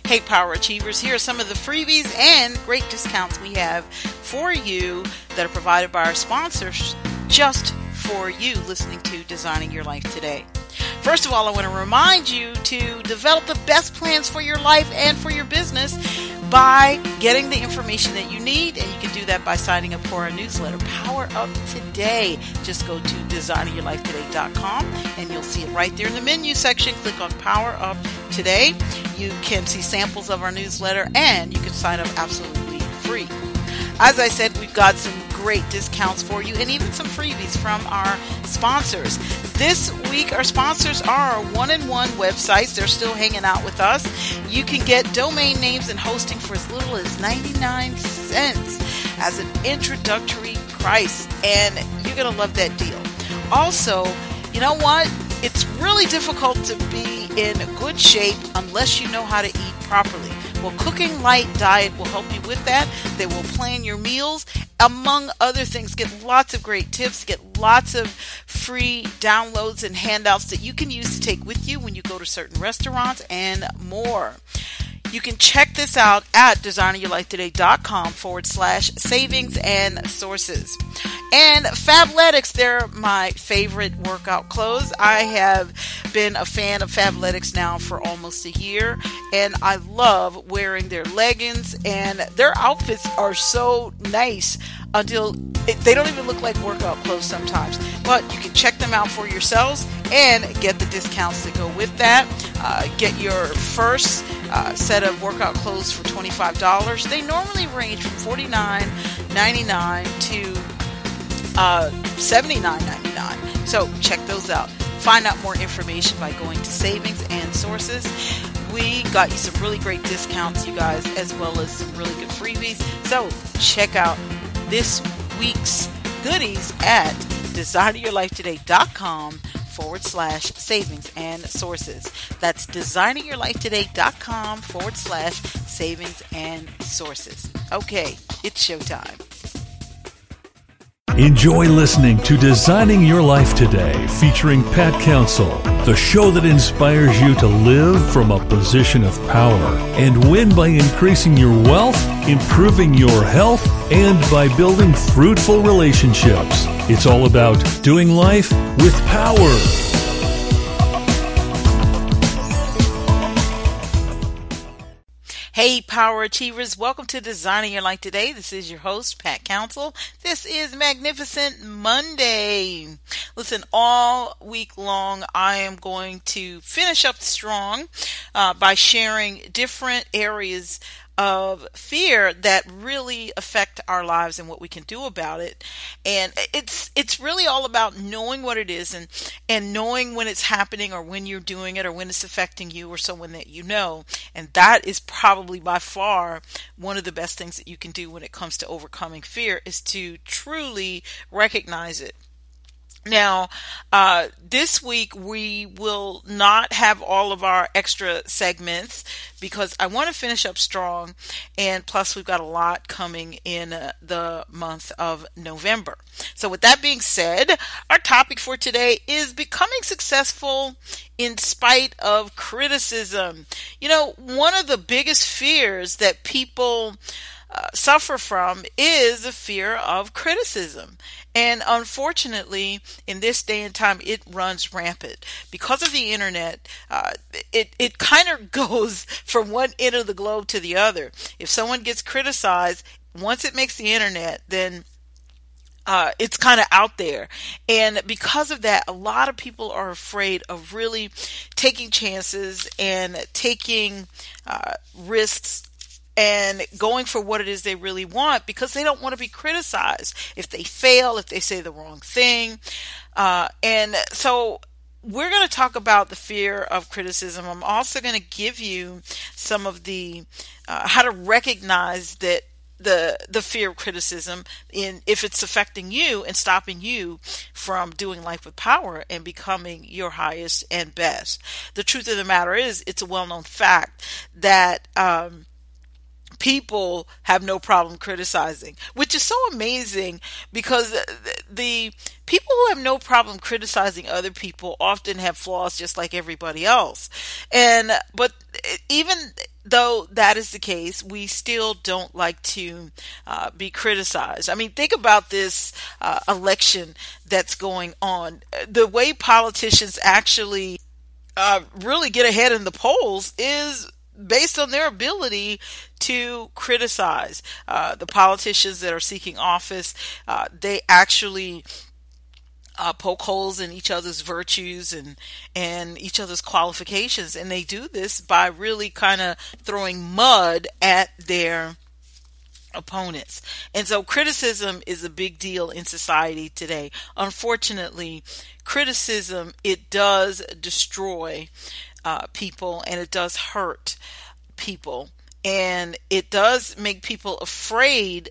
Hey Power Achievers, here are some of the freebies and great discounts we have for you that are provided by our sponsors just for you listening to Designing Your Life Today. First of all, I want to remind you to develop the best plans for your life and for your business by getting the information that you need, and you can do that by signing up for our newsletter, Power Up Today. Just go to designingyourlifetoday.com and you'll see it right there in the menu section. Click on Power Up Today. You can see samples of our newsletter and you can sign up absolutely free. As I said, we've got some great discounts for you and even some freebies from our sponsors. This week, our sponsors are our one-in-one websites. They're still hanging out with us. You can get domain names and hosting for as little as 99 cents as an introductory price, and you're going to love that deal. Also, you know what? It's really difficult to be in good shape unless you know how to eat properly. Well, Cooking Light Diet will help you with that. They will plan your meals, among other things. Get lots of great tips, get lots of free downloads and handouts that you can use to take with you when you go to certain restaurants and more. You can check this out at designingyourlifetoday.com/savings and sources. And Fabletics, they're my favorite workout clothes. I have been a fan of Fabletics now for almost a year, and I love wearing their leggings, and their outfits are so nice until they don't even look like workout clothes sometimes. But you can check them out for yourselves and get the discounts that go with that. Get your first set of workout clothes for $25. They normally range from $49.99 to $79.99. So check those out. Find out more information by going to Savings and Sources. We got you some really great discounts, you guys, as well as some really good freebies. So check out this week's goodies at designingyourlifetoday.com/savings and sources. That's designingyourlifetoday.com/savings and sources. Okay, it's showtime. Enjoy listening to Designing Your Life Today, featuring Pat Council, the show that inspires you to live from a position of power and win by increasing your wealth, improving your health, and by building fruitful relationships. It's all about doing life with power. Hey Power Achievers, welcome to Designing Your Life Today. This is your host, Pat Council. This is Magnificent Monday. Listen, all week long I am going to finish up strong by sharing different areas of fear that really affect our lives and what we can do about it. And it's really all about knowing what it is and knowing when it's happening or when you're doing it or when it's affecting you or someone that you know. And that is probably by far one of the best things that you can do when it comes to overcoming fear, is to truly recognize it. Now, this week we will not have all of our extra segments because I want to finish up strong, and plus we've got a lot coming in the month of November. So with that being said, our topic for today is becoming successful in spite of criticism. You know, one of the biggest fears that people suffer from is the fear of criticism. And unfortunately, in this day and time, it runs rampant. Because of the internet, it kind of goes from one end of the globe to the other. If someone gets criticized, once it makes the internet, then it's kind of out there. And because of that, a lot of people are afraid of really taking chances and taking risks and going for what it is they really want, because they don't want to be criticized if they fail, if they say the wrong thing. And so we're going to talk about the fear of criticism. I'm also going to give you some of the how to recognize that the fear of criticism if it's affecting you and stopping you from doing life with power and becoming your highest and best. The truth of the matter is, it's a well-known fact that people have no problem criticizing, which is so amazing, because the people who have no problem criticizing other people often have flaws just like everybody else. But even though that is the case, we still don't like to be criticized. I mean, think about this election that's going on. The way politicians actually really get ahead in the polls is based on their ability to criticize. The politicians that are seeking office, they actually poke holes in each other's virtues and each other's qualifications. And they do this by really kind of throwing mud at their opponents. And so criticism is a big deal in society today. Unfortunately, criticism, it does destroy people, and it does hurt people, and it does make people afraid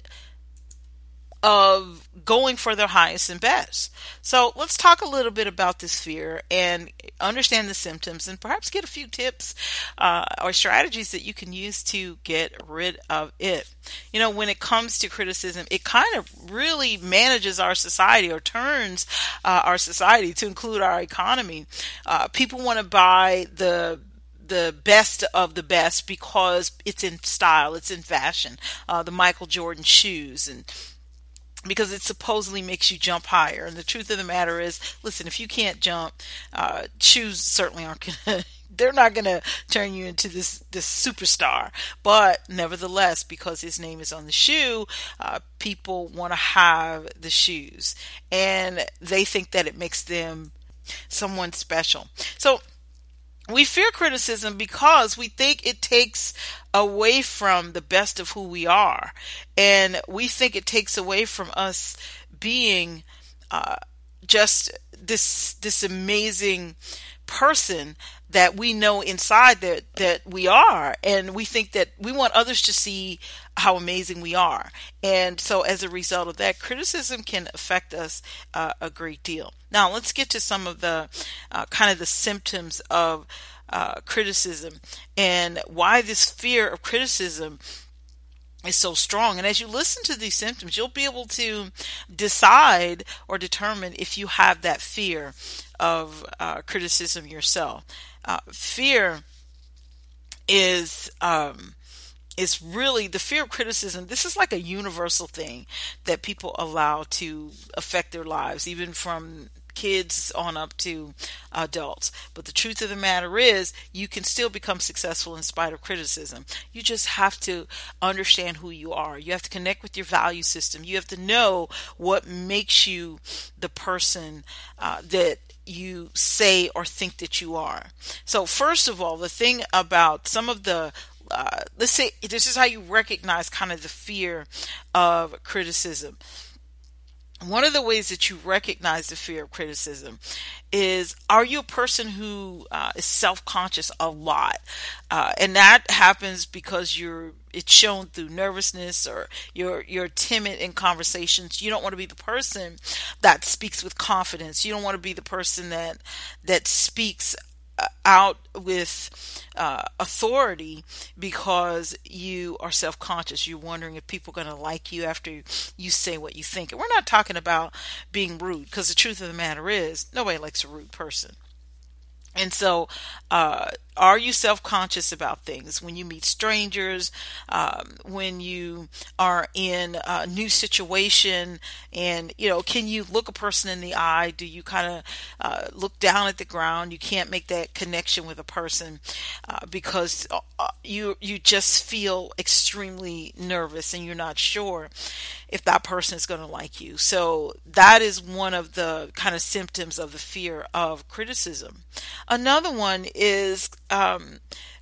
of going for their highest and best. So let's talk a little bit about this fear and understand the symptoms, and perhaps get a few tips or strategies that you can use to get rid of it. You know, when it comes to criticism, it kind of really manages our society, or turns our society to include our economy. People want to buy the best of the best because it's in style, it's in fashion. The Michael Jordan shoes, and because it supposedly makes you jump higher. And the truth of the matter is, listen, if you can't jump, shoes certainly aren't gonna, they're not going to turn you into this superstar. But nevertheless, because his name is on the shoe, people want to have the shoes, and they think that it makes them someone special. So we fear criticism because we think it takes away from the best of who we are. And we think it takes away from us being just this amazing person that we know inside that we are. And we think that we want others to see how amazing we are. And so as a result of that, criticism can affect us a great deal. Now let's get to some of the kind of the symptoms of criticism, and why this fear of criticism is so strong. And as you listen to these symptoms, you'll be able to decide or determine if you have that fear of criticism yourself. Fear is really the fear of criticism. This is like a universal thing that people allow to affect their lives, even from kids on up to adults. But the truth of the matter is, you can still become successful in spite of criticism. You just have to understand who you are. You have to connect with your value system. You have to know what makes you the person that you say or think that you are. So first of all, the thing about some of the let's say this is how you recognize kind of the fear of criticism. One of the ways that you recognize the fear of criticism is, are you a person who is self-conscious a lot? And that happens because it's shown through nervousness, or you're timid in conversations. You don't want to be the person that speaks with confidence. You don't want to be the person that speaks out with authority because you are self-conscious. You're wondering if people are going to like you after you say what you think. And we're not talking about being rude, because the truth of the matter is, nobody likes a rude person. And so, are you self-conscious about things when you meet strangers, when you are in a new situation, and, can you look a person in the eye? Do you kind of look down at the ground? You can't make that connection with a person because you just feel extremely nervous, and you're not sure if that person is going to like you. So that is one of the kind of symptoms of the fear of criticism. Another one is kind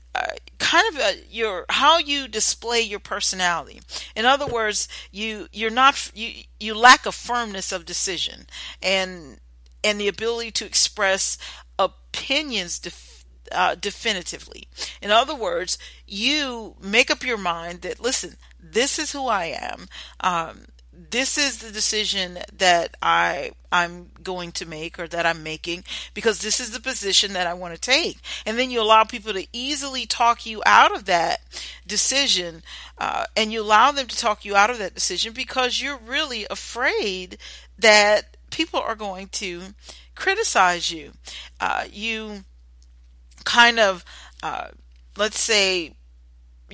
of how you display your personality. In other words, you lack a firmness of decision and the ability to express opinions definitively. In other words, you make up your mind that, listen, this is who I am. This is the decision that I'm going to make, or that I'm making, because this is the position that I want to take. And then you allow people to easily talk you out of that decision, and you allow them to talk you out of that decision because you're really afraid that people are going to criticize you. You kind of, let's say,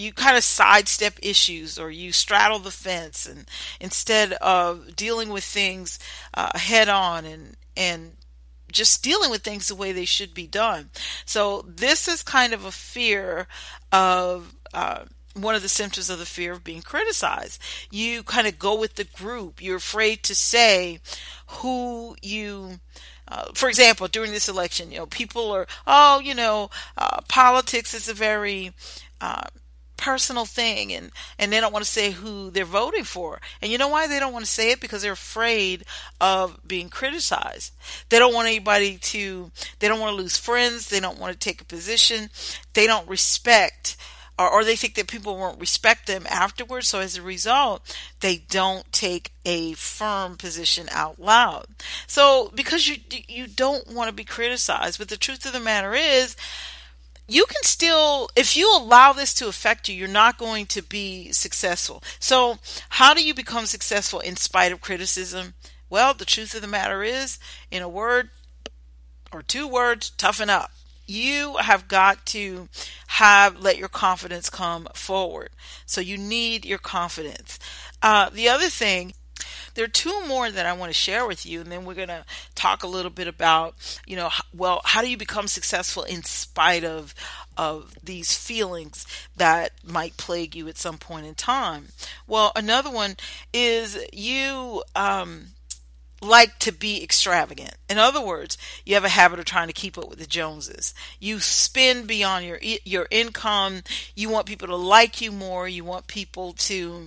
you kind of sidestep issues, or you straddle the fence, and instead of dealing with things head on and just dealing with things the way they should be done. So this is kind of a fear of one of the symptoms of the fear of being criticized. You kind of go with the group. You're afraid to say who you for example, during this election, people are, politics is a very personal thing, and they don't want to say who they're voting for. And you know why they don't want to say it? Because they're afraid of being criticized. They don't want they don't want to lose friends. They don't want to take a position. They don't respect, or they think that people won't respect them afterwards. So as a result, they don't take a firm position out loud. So because you don't want to be criticized, but the truth of the matter is, you can still, if you allow this to affect you, you're not going to be successful. So how do you become successful in spite of criticism? Well, the truth of the matter is, in a word or two words, toughen up. You have got to let your confidence come forward. So you need your confidence. The other thing, there are two more that I want to share with you, and then we're going to talk a little bit about, how do you become successful in spite of these feelings that might plague you at some point in time. Well, another one is you like to be extravagant. In other words, you have a habit of trying to keep up with the Joneses. You spend beyond your income. You want people to like you more. You want people to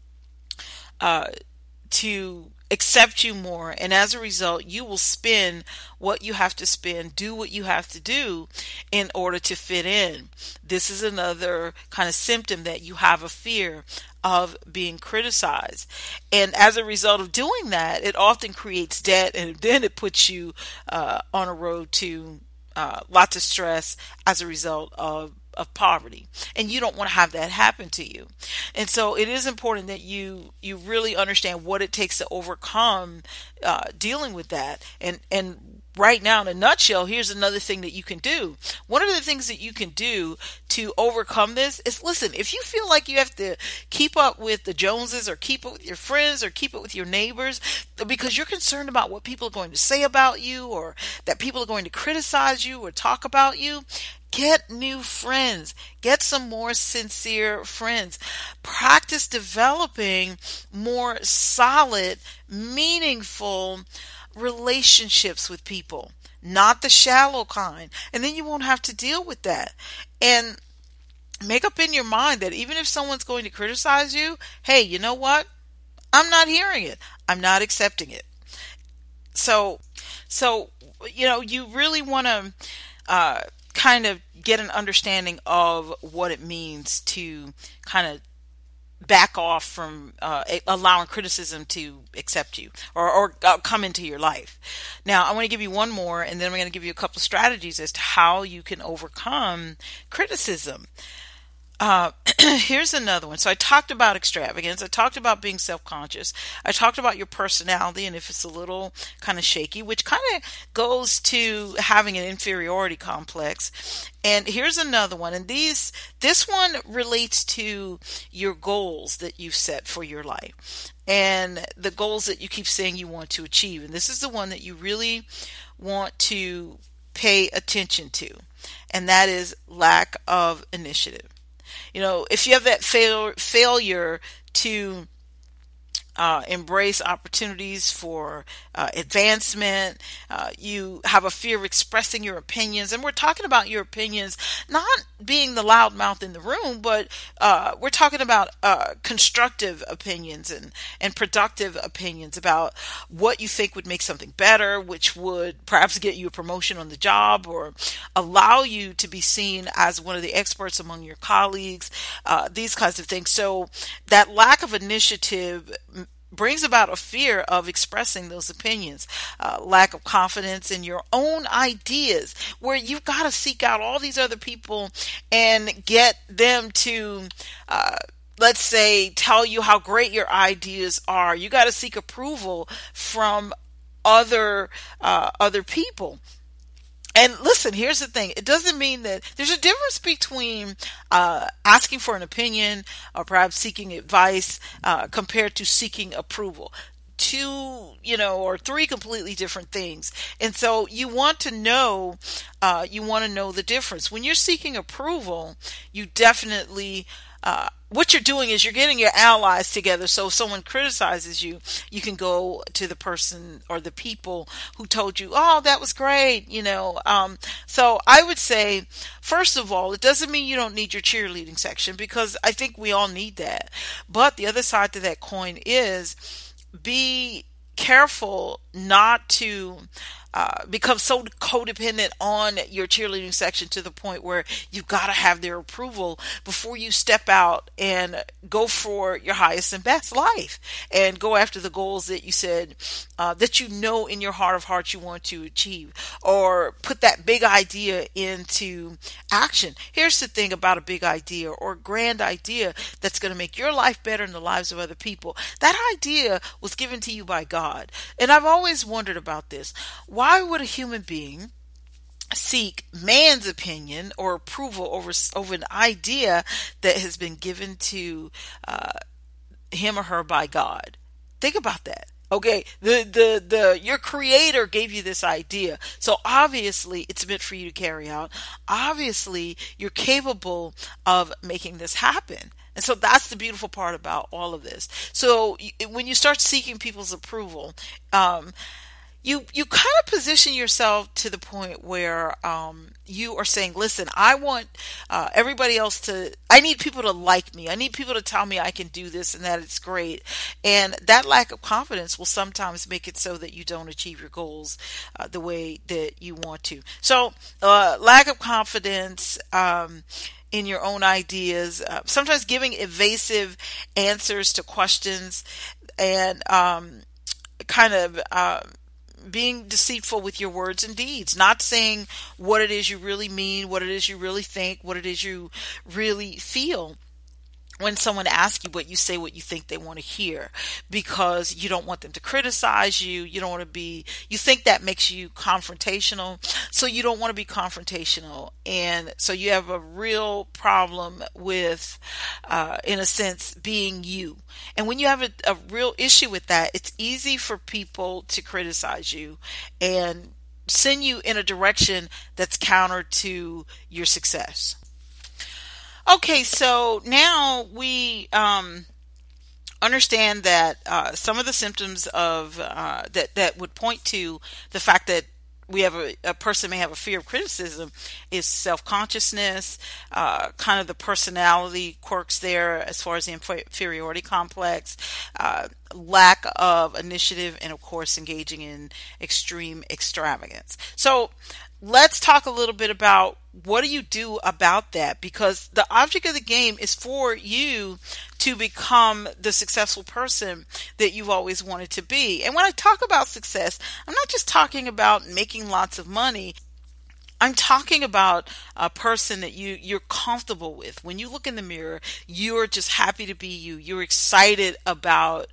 accept you more, and as a result, you will spend what you have to spend, do what you have to do in order to fit in. This is another kind of symptom that you have a fear of being criticized, and as a result of doing that, it often creates debt, and then it puts you on a road to lots of stress as a result of poverty, and you don't want to have that happen to you. And so it is important that you really understand what it takes to overcome dealing with that. And right now, in a nutshell, here's another thing that you can do. One of the things that you can do to overcome this is, listen, if you feel like you have to keep up with the Joneses, or keep up with your friends, or keep up with your neighbors, because you're concerned about what people are going to say about you, or that people are going to criticize you or talk about you, get new friends. Get some more sincere friends. Practice developing more solid, meaningful relationships with people, not the shallow kind. And then you won't have to deal with that. And make up in your mind that even if someone's going to criticize you, hey, you know what? I'm not hearing it. I'm not accepting it. So you really want to kind of get an understanding of what it means to kind of back off from allowing criticism to accept you or come into your life. Now, I want to give you one more, and then I'm going to give you a couple of strategies as to how you can overcome criticism. Here's another one. So I talked about extravagance. I talked about being self-conscious. I talked about your personality and if it's a little kind of shaky, which kind of goes to having an inferiority complex. And here's another one. And this one relates to your goals that you've set for your life and the goals that you keep saying you want to achieve. And this is the one that you really want to pay attention to. And that is lack of initiative. If you have that failure to embrace opportunities for advancement, you have a fear of expressing your opinions, and we're talking about your opinions not being the loudmouth in the room, but we're talking about constructive opinions and productive opinions about what you think would make something better, which would perhaps get you a promotion on the job or allow you to be seen as one of the experts among your colleagues, these kinds of things. So that lack of initiative brings about a fear of expressing those opinions, lack of confidence in your own ideas, where you've got to seek out all these other people and get them to, let's say, tell you how great your ideas are. You got to seek approval from other people. And listen, here's the thing. It doesn't mean that there's a difference between asking for an opinion or perhaps seeking advice compared to seeking approval. Two, or three completely different things. And so you want to know the difference. When you're seeking approval, you definitely, what you're doing is you're getting your allies together. So if someone criticizes you, you can go to the person or the people who told you, oh, that was great. So I would say, first of all, it doesn't mean you don't need your cheerleading section, because I think we all need that. But the other side to that coin is, be careful not to become so codependent on your cheerleading section to the point where you've got to have their approval before you step out and go for your highest and best life and go after the goals that you said that in your heart of hearts you want to achieve, or put that big idea into action. Here's the thing about a big idea or a grand idea that's going to make your life better and the lives of other people. That idea was given to you by God. And I've always wondered about this. Why would a human being seek man's opinion or approval over an idea that has been given to him or her by God? Think about that. Okay, your creator gave you this idea. So obviously it's meant for you to carry out. Obviously you're capable of making this happen. And so that's the beautiful part about all of this. So when you start seeking people's approval, you kind of position yourself to the point where you are saying, listen, I want everybody else I need people to like me. I need people to tell me I can do this and that it's great. And that lack of confidence will sometimes make it so that you don't achieve your goals the way that you want to. So lack of confidence in your own ideas, sometimes giving evasive answers to questions, and being deceitful with your words and deeds, not saying what it is you really mean, what it is you really think, what it is you really feel. When someone asks you, what you say what you think they want to hear, because you don't want them to criticize you. You don't want to you think that makes you confrontational. So you don't want to be confrontational. And so you have a real problem with, in a sense, being you. And when you have a real issue with that, it's easy for people to criticize you and send you in a direction that's counter to your success. Okay, so now we understand that some of the symptoms of that would point to the fact that we have a person may have a fear of criticism is self-consciousness, kind of the personality quirks there as far as the inferiority complex, lack of initiative, and of course engaging in extreme extravagance. So let's talk a little bit about what do you do about that, because the object of the game is for you to become the successful person that you've always wanted to be. And when I talk about success, I'm not just talking about making lots of money. I'm talking about a person that you're comfortable with. When you look in the mirror, you're just happy to be you. You're excited about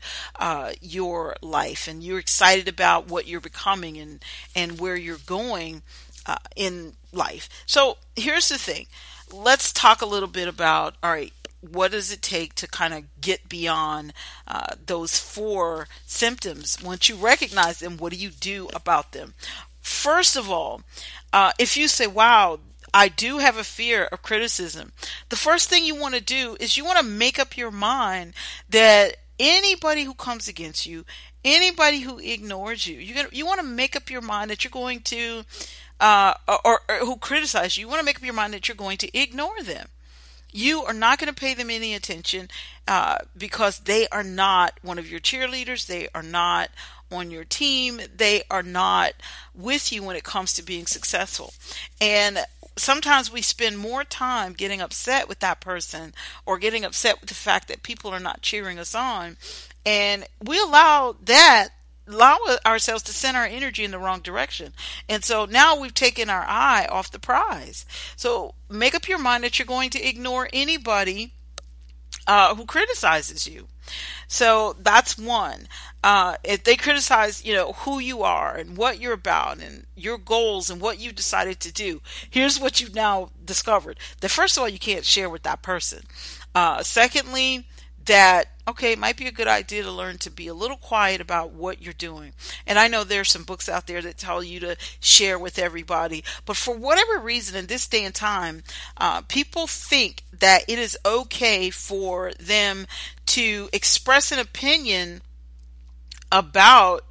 your life, and you're excited about what you're becoming and where you're going in life. So here's the thing. Let's talk a little bit about, all right, what does it take to kind of get beyond those four symptoms? Once you recognize them, what do you do about them? First of all, if you say, wow, I do have a fear of criticism, the first thing you want to do is you want to make up your mind that anybody who comes against you, anybody who ignores you, you want to make up your mind that you're going to, or who criticize you, you want to make up your mind that you're going to ignore them. You are not going to pay them any attention because they are not one of your cheerleaders. They are not on your team. They are not with you when it comes to being successful. And sometimes we spend more time getting upset with that person or getting upset with the fact that people are not cheering us on. And we allow ourselves to send our energy in the wrong direction. And so now we've taken our eye off the prize. So make up your mind that you're going to ignore anybody who criticizes you. So that's one. If they criticize, who you are and what you're about and your goals and what you've decided to do, here's what you've now discovered. That first of all, you can't share with that person. Secondly, that, okay, it might be a good idea to learn to be a little quiet about what you're doing. And I know there's some books out there that tell you to share with everybody, but for whatever reason in this day and time, people think that it is okay for them to express an opinion about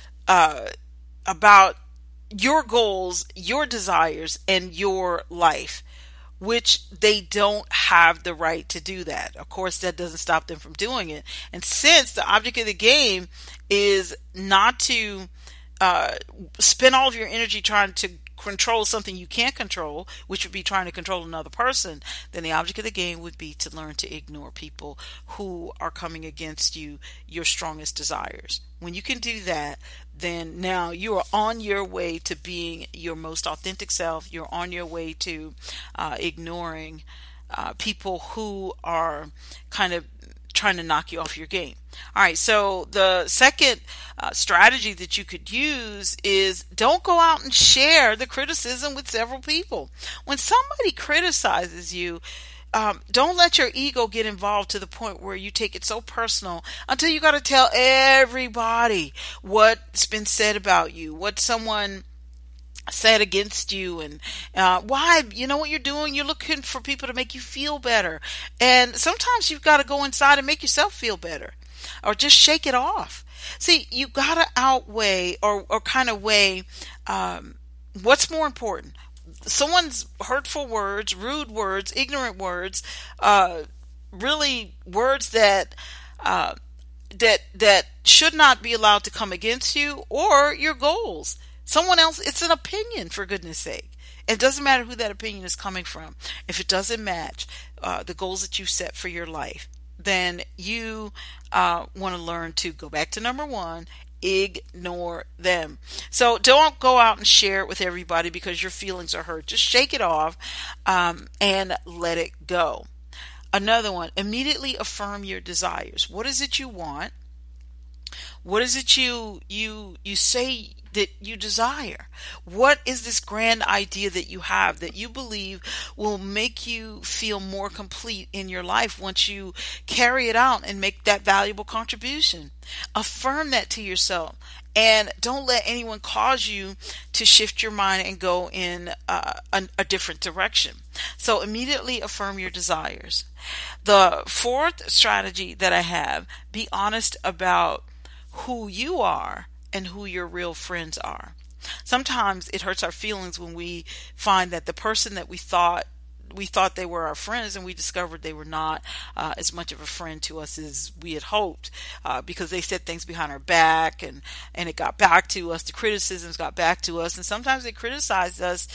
your goals, your desires, and your life, which they don't have the right to do that. Of course, that doesn't stop them from doing it. And since the object of the game is not to spend all of your energy trying to control something you can't control, which would be trying to control another person, then the object of the game would be to learn to ignore people who are coming against your strongest desires. When you can do that, then now you are on your way to being your most authentic self. You're on your way to ignoring people who are kind of trying to knock you off your game. All right, so the second strategy that you could use is don't go out and share the criticism with several people. When somebody criticizes you, don't let your ego get involved to the point where you take it so personal until you got to tell everybody what's been said about you, what someone said against you, and why, what you're doing, you're looking for people to make you feel better. And sometimes you've got to go inside and make yourself feel better, or just shake it off. See, you got to outweigh or kind of weigh what's more important. Someone's hurtful words, rude words, ignorant words, really words that should not be allowed to come against you, or your goals. Someone else, it's an opinion, for goodness sake. It doesn't matter who that opinion is coming from. If it doesn't match the goals that you set for your life, then you want to learn to go back to number one, ignore them. So don't go out and share it with everybody because your feelings are hurt. Just shake it off and let it go. Another one, immediately affirm your desires. What is it you want? What is it you say that you desire? What is this grand idea that you have that you believe will make you feel more complete in your life once you carry it out and make that valuable contribution? Affirm that to yourself, and don't let anyone cause you to shift your mind and go in a different direction. So immediately affirm your desires. The fourth strategy that I have, be honest about who you are and who your real friends are. Sometimes it hurts our feelings when we find that the person that we thought they were our friends, and we discovered they were not as much of a friend to us as we had hoped, because they said things behind our back, and it got back to us. The criticisms got back to us, and sometimes they criticized us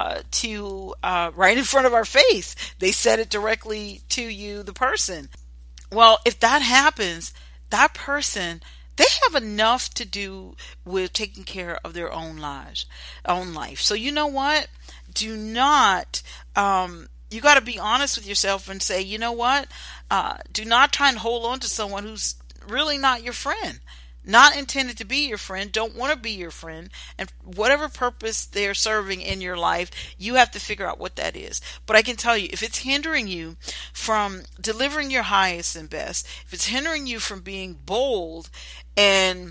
right in front of our face. They said it directly to you, the person. Well, if that happens, that person, they have enough to do with taking care of their own life. So you know what? Do not, you got to be honest with yourself and say, you know what? Do not try and hold on to someone who's really not your friend, not intended to be your friend, don't want to be your friend, and whatever purpose they're serving in your life, you have to figure out what that is. But I can tell you, if it's hindering you from delivering your highest and best, if it's hindering you from being bold and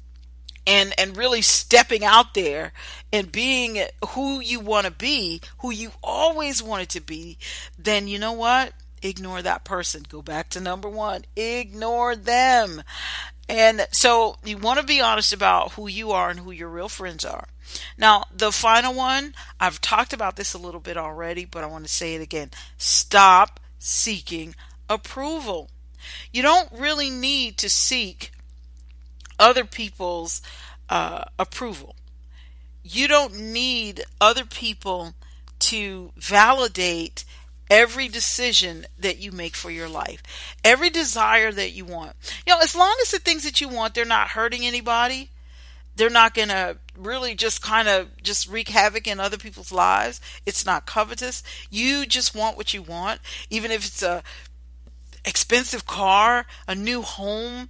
really stepping out there and being who you want to be, who you always wanted to be, then you know what? Ignore that person. Go back to number one. Ignore them. And so you want to be honest about who you are and who your real friends are. Now, the final one, I've talked about this a little bit already, but I want to say it again. Stop seeking approval. You don't really need to seek other people's approval. You don't need other people to validate every decision that you make for your life, every desire that you want. As long as the things that you want, they're not hurting anybody, they're not going to really just wreak havoc in other people's lives. It's not covetous. You just want what you want, even if it's a expensive car, a new home.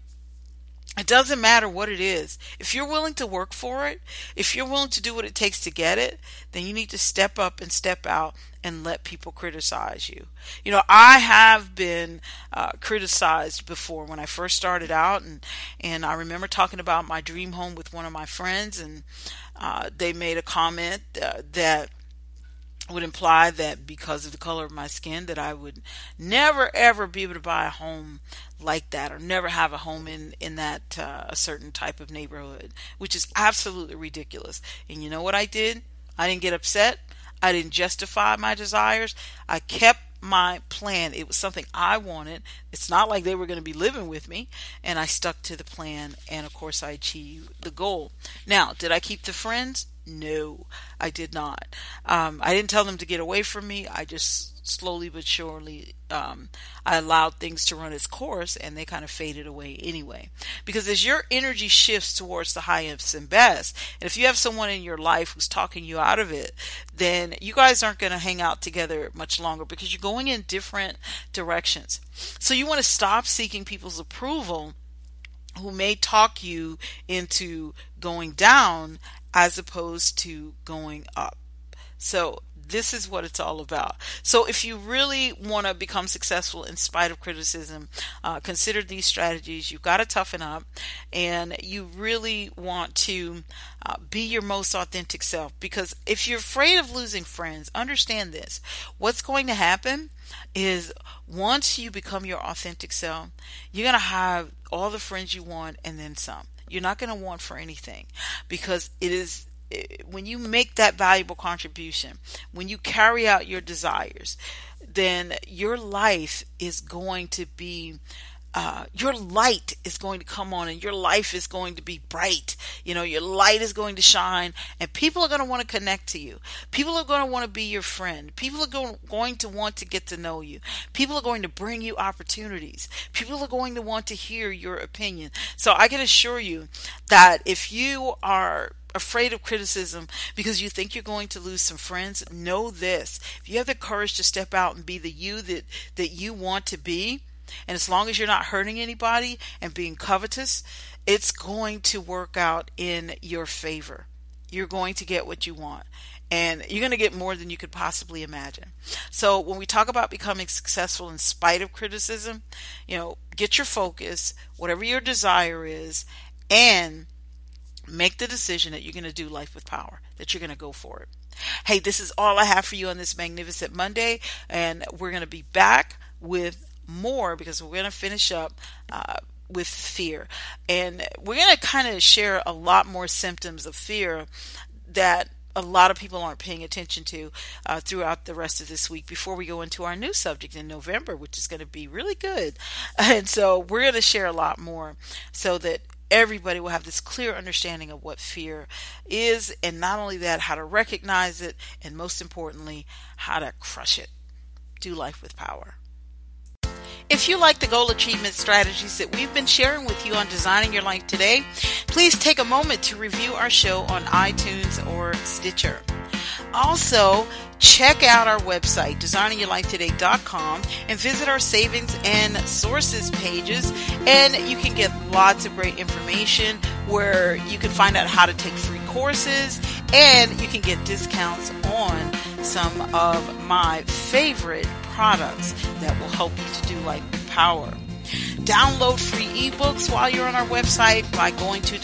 It doesn't matter what it is. If you're willing to work for it, if you're willing to do what it takes to get it, then you need to step up and step out and let people criticize you. You know, I have been criticized before when I first started out, and I remember talking about my dream home with one of my friends, and they made a comment that would imply that because of the color of my skin that I would never ever be able to buy a home like that, or never have a home in that a certain type of neighborhood, which is absolutely ridiculous. And you know what I did? I didn't get upset. I didn't justify my desires. I kept my plan. It was something I wanted. It's not like they were going to be living with me, and I stuck to the plan, and of course I achieved the goal. Now, did I keep the friends? No, I did not. I didn't tell them to get away from me. I just slowly but surely, I allowed things to run its course, and they kind of faded away anyway. Because as your energy shifts towards the highest and best, and if you have someone in your life who's talking you out of it, then you guys aren't going to hang out together much longer, because you're going in different directions. So you want to stop seeking people's approval who may talk you into going down as opposed to going up. So this is what it's all about. So if you really want to become successful in spite of criticism, consider these strategies. You've got to toughen up, and you really want to be your most authentic self. Because if you're afraid of losing friends, understand this. What's going to happen is once you become your authentic self, you're going to have all the friends you want and then some. You're not going to want for anything, because it is when you make that valuable contribution, when you carry out your desires, then your life is going to be your light is going to come on, and your life is going to be bright. You know, your light is going to shine, and people are going to want to connect to you. People are going to want to be your friend. People are going to want to get to know you. People are going to bring you opportunities. People are going to want to hear your opinion. So I can assure you that if you are afraid of criticism because you think you're going to lose some friends, know this. If you have the courage to step out and be the you that you want to be, and as long as you're not hurting anybody and being covetous, it's going to work out in your favor. You're going to get what you want, and you're going to get more than you could possibly imagine. So when we talk about becoming successful in spite of criticism, you know, get your focus, whatever your desire is, and make the decision that you're going to do life with power, that you're going to go for it. Hey, this is all I have for you on this magnificent Monday, and we're going to be back with more, because we're going to finish up with fear, and we're going to kind of share a lot more symptoms of fear that a lot of people aren't paying attention to throughout the rest of this week before we go into our new subject in November, which is going to be really good. And so we're going to share a lot more so that everybody will have this clear understanding of what fear is, and not only that, how to recognize it, and most importantly, how to crush it. Do life with power. If you like the goal achievement strategies that we've been sharing with you on Designing Your Life Today, please take a moment to review our show on iTunes or Stitcher. Also, check out our website, designingyourlifetoday.com, and visit our savings and sources pages, and you can get lots of great information where you can find out how to take free courses, and you can get discounts on some of my favorite products that will help you to do life with power. Download free ebooks while you're on our website by going to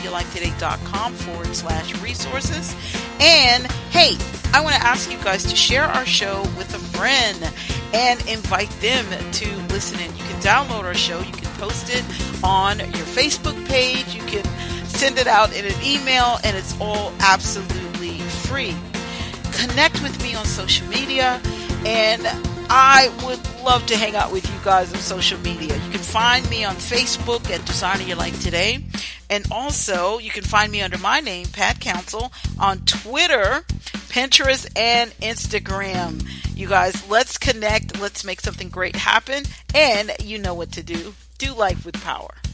designingyourlifetoday.com/resources. And hey, I want to ask you guys to share our show with a friend and invite them to listen in. You can download our show. You can post it on your Facebook page. You can send it out in an email, and it's all absolutely free. Connect with me on social media, and I would love to hang out with you guys on social media. You can find me on Facebook at Designing Your Life Today. And also, you can find me under my name, Pat Counsel, on Twitter, Pinterest, and Instagram. You guys, let's connect. Let's make something great happen. And you know what to do. Do life with power.